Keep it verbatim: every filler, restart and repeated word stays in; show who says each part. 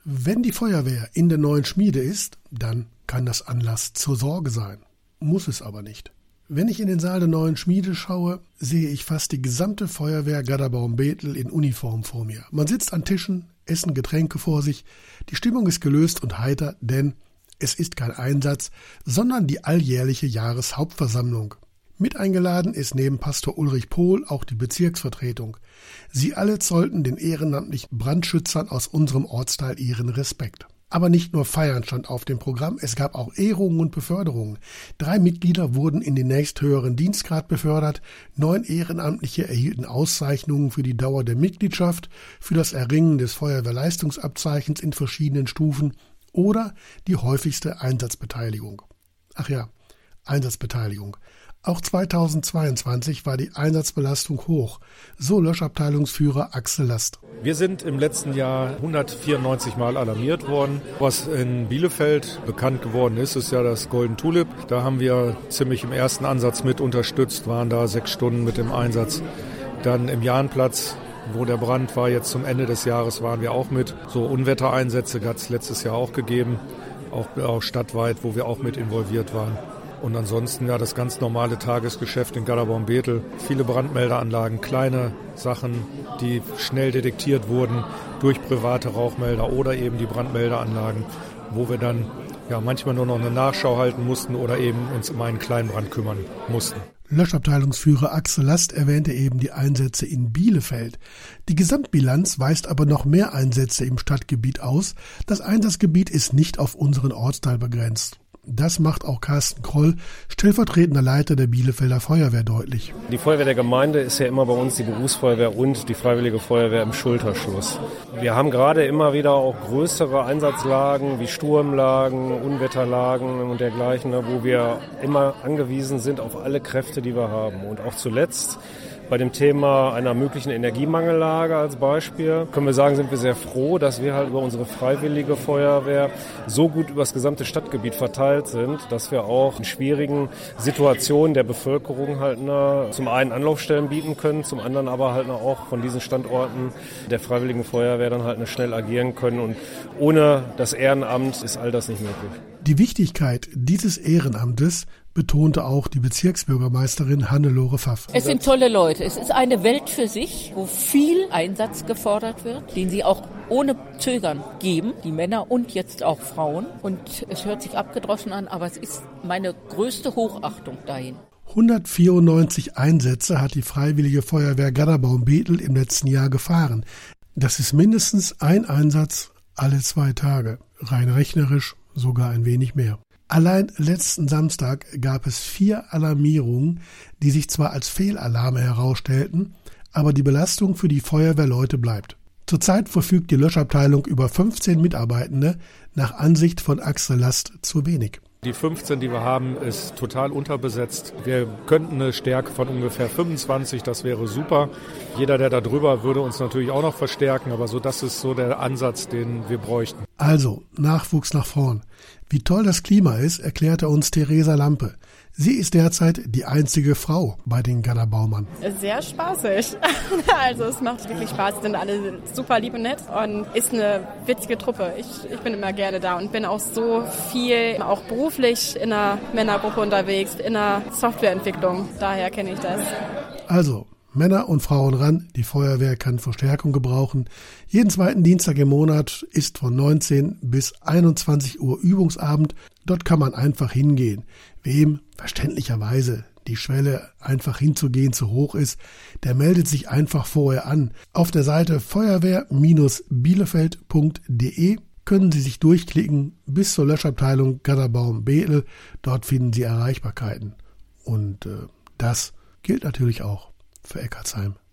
Speaker 1: Wenn die Feuerwehr in der neuen Schmiede ist, dann kann das Anlass zur Sorge sein. Muss es aber nicht. Wenn ich in den Saal der neuen Schmiede schaue, sehe ich fast die gesamte Feuerwehr Gaderbaum-Bethel in Uniform vor mir. Man sitzt an Tischen, essen Getränke vor sich. Die Stimmung ist gelöst und heiter, denn es ist kein Einsatz, sondern die alljährliche Jahreshauptversammlung. Mit eingeladen ist neben Pastor Ulrich Pohl auch die Bezirksvertretung. Sie alle zollten den ehrenamtlichen Brandschützern aus unserem Ortsteil ihren Respekt. Aber nicht nur Feiern stand auf dem Programm, es gab auch Ehrungen und Beförderungen. Drei Mitglieder wurden in den nächsthöheren Dienstgrad befördert, neun Ehrenamtliche erhielten Auszeichnungen für die Dauer der Mitgliedschaft, für das Erringen des Feuerwehrleistungsabzeichens in verschiedenen Stufen oder die häufigste Einsatzbeteiligung. Ach ja, Einsatzbeteiligung. Auch zweitausendzweiundzwanzig war die Einsatzbelastung hoch, so Löschabteilungsführer Axel Last.
Speaker 2: Wir sind im letzten Jahr hundertvierundneunzig Mal alarmiert worden. Was in Bielefeld bekannt geworden ist, ist ja das Golden Tulip. Da haben wir ziemlich im ersten Ansatz mit unterstützt, waren da sechs Stunden mit dem Einsatz. Dann im Jahnplatz, wo der Brand war, jetzt zum Ende des Jahres waren wir auch mit. So Unwettereinsätze hat es letztes Jahr auch gegeben, auch, auch stadtweit, wo wir auch mit involviert waren. Und ansonsten ja das ganz normale Tagesgeschäft in Gaderbaum-Bethel. Viele Brandmeldeanlagen, kleine Sachen, die schnell detektiert wurden durch private Rauchmelder oder eben die Brandmeldeanlagen, wo wir dann ja manchmal nur noch eine Nachschau halten mussten oder eben uns um einen Kleinbrand kümmern mussten.
Speaker 1: Löschabteilungsführer Axel Last erwähnte eben die Einsätze in Bielefeld. Die Gesamtbilanz weist aber noch mehr Einsätze im Stadtgebiet aus. Das Einsatzgebiet ist nicht auf unseren Ortsteil begrenzt. Das macht auch Carsten Kroll, stellvertretender Leiter der Bielefelder Feuerwehr, deutlich.
Speaker 3: Die Feuerwehr der Gemeinde ist ja immer bei uns die Berufsfeuerwehr und die Freiwillige Feuerwehr im Schulterschluss. Wir haben gerade immer wieder auch größere Einsatzlagen wie Sturmlagen, Unwetterlagen und dergleichen, wo wir immer angewiesen sind auf alle Kräfte, die wir haben. Und auch zuletzt bei dem Thema einer möglichen Energiemangellage als Beispiel können wir sagen, sind wir sehr froh, dass wir halt über unsere freiwillige Feuerwehr so gut über das gesamte Stadtgebiet verteilt sind, dass wir auch in schwierigen Situationen der Bevölkerung halt ne, zum einen Anlaufstellen bieten können, zum anderen aber halt ne, auch von diesen Standorten der freiwilligen Feuerwehr dann halt ne, schnell agieren können. Und ohne das Ehrenamt ist all das nicht möglich.
Speaker 1: Die Wichtigkeit dieses Ehrenamtes betonte auch die Bezirksbürgermeisterin Hannelore Pfaff.
Speaker 4: Es sind tolle Leute. Es ist eine Welt für sich, wo viel Einsatz gefordert wird, den sie auch ohne Zögern geben, die Männer und jetzt auch Frauen. Und es hört sich abgedroschen an, aber es ist meine größte Hochachtung dahin.
Speaker 1: hundertvierundneunzig Einsätze hat die Freiwillige Feuerwehr Gaderbaum-Bethel im letzten Jahr gefahren. Das ist mindestens ein Einsatz alle zwei Tage. Rein rechnerisch sogar ein wenig mehr. Allein letzten Samstag gab es vier Alarmierungen, die sich zwar als Fehlalarme herausstellten, aber die Belastung für die Feuerwehrleute bleibt. Zurzeit verfügt die Löschabteilung über fünfzehn Mitarbeitende, nach Ansicht von Axel Last zu wenig.
Speaker 2: Die fünfzehn, die wir haben, ist total unterbesetzt. Wir könnten eine Stärke von ungefähr fünfundzwanzig, das wäre super. Jeder, der da drüber, würde uns natürlich auch noch verstärken, aber so das ist so der Ansatz, den wir bräuchten.
Speaker 1: Also, Nachwuchs nach vorn. Wie toll das Klima ist, erklärte uns Theresa Lampe. Sie ist derzeit die einzige Frau bei den Gaderbaumern.
Speaker 5: Sehr spaßig. Also es macht wirklich Spaß, sind alle super lieb und nett und ist eine witzige Truppe. Ich, ich bin immer gerne da und bin auch so viel, auch beruflich in einer Männergruppe unterwegs, in einer Softwareentwicklung. Daher kenne ich das.
Speaker 1: Also, Männer und Frauen ran, die Feuerwehr kann Verstärkung gebrauchen. Jeden zweiten Dienstag im Monat ist von neunzehn bis einundzwanzig Uhr Übungsabend. Dort kann man einfach hingehen. Wem verständlicherweise die Schwelle einfach hinzugehen zu hoch ist, der meldet sich einfach vorher an. Auf der Seite feuerwehr Bielefeld punkt de können Sie sich durchklicken bis zur Löschabteilung Gaderbaum-Bethel. Dort finden Sie Erreichbarkeiten. Und äh, das gilt natürlich auch für Eckartsheim.